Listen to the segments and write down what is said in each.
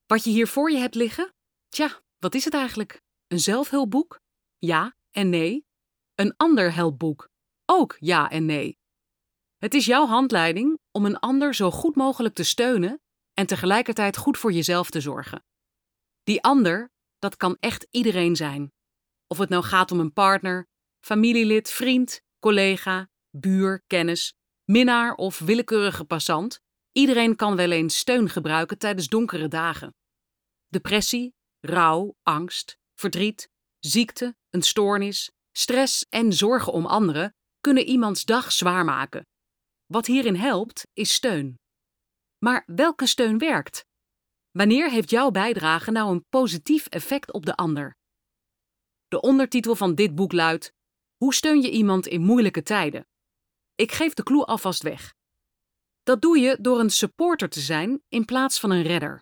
Wat je hier voor je hebt liggen? Tja, wat is het eigenlijk? Een zelfhulpboek? Ja en nee. Een ander helpboek? Ook ja en nee. Het is jouw handleiding om een ander zo goed mogelijk te steunen en tegelijkertijd goed voor jezelf te zorgen. Die ander, dat kan echt iedereen zijn. Of het nou gaat om een partner, familielid, vriend, collega, buur, kennis, minnaar of willekeurige passant. Iedereen kan wel eens steun gebruiken tijdens donkere dagen. Depressie, rouw, angst, verdriet, ziekte, een stoornis, stress en zorgen om anderen kunnen iemands dag zwaar maken. Wat hierin helpt, is steun. Maar welke steun werkt? Wanneer heeft jouw bijdrage nou een positief effect op de ander? De ondertitel van dit boek luidt: Hoe steun je iemand in moeilijke tijden? Ik geef de clue alvast weg. Dat doe je door een supporter te zijn in plaats van een redder.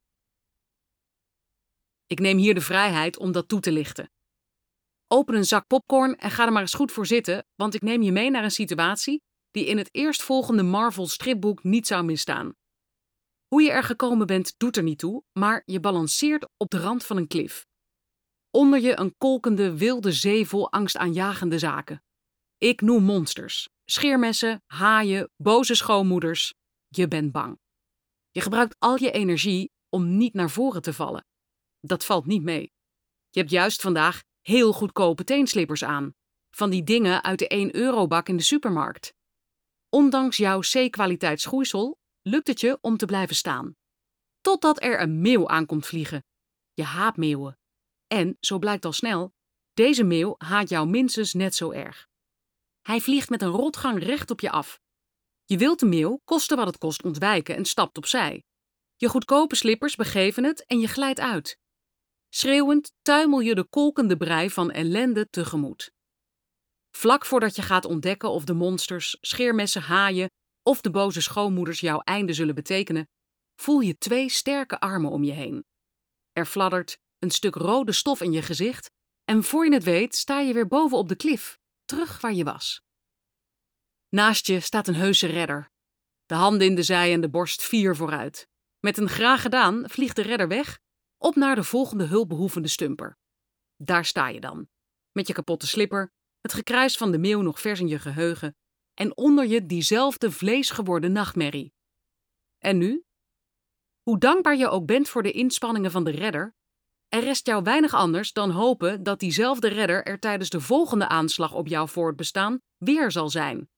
Ik neem hier de vrijheid om dat toe te lichten. Open een zak popcorn en ga er maar eens goed voor zitten, want ik neem je mee naar een situatie die in het eerstvolgende Marvel stripboek niet zou misstaan. Hoe je er gekomen bent doet er niet toe, maar je balanceert op de rand van een klif. Onder je een kolkende wilde zee vol angstaanjagende zaken. Ik noem monsters, scheermessen, haaien, boze schoonmoeders. Je bent bang. Je gebruikt al je energie om niet naar voren te vallen. Dat valt niet mee. Je hebt juist vandaag heel goedkope teenslippers aan. Van die dingen uit de 1-euro-bak in de supermarkt. Ondanks jouw C-kwaliteit schoeisel lukt het je om te blijven staan. Totdat er een meeuw aankomt vliegen. Je haat meeuwen. En, zo blijkt al snel, deze meeuw haat jou minstens net zo erg. Hij vliegt met een rotgang recht op je af. Je wilt de meeuw, koste wat het kost, ontwijken en stapt opzij. Je goedkope slippers begeven het en je glijdt uit. Schreeuwend tuimel je de kolkende brei van ellende tegemoet. Vlak voordat je gaat ontdekken of de monsters, scheermessen, haaien of de boze schoonmoeders jouw einde zullen betekenen, voel je 2 sterke armen om je heen. Er fladdert een stuk rode stof in je gezicht en voor je het weet sta je weer boven op de klif, terug waar je was. Naast je staat een heuse redder. De handen in de zij en de borst fier vooruit. Met een graag gedaan vliegt de redder weg, op naar de volgende hulpbehoevende stumper. Daar sta je dan, met je kapotte slipper, het gekrijs van de meeuw nog vers in je geheugen en onder je diezelfde vleesgeworden nachtmerrie. En nu? Hoe dankbaar je ook bent voor de inspanningen van de redder, er rest jou weinig anders dan hopen dat diezelfde redder er tijdens de volgende aanslag op jouw voortbestaan weer zal zijn.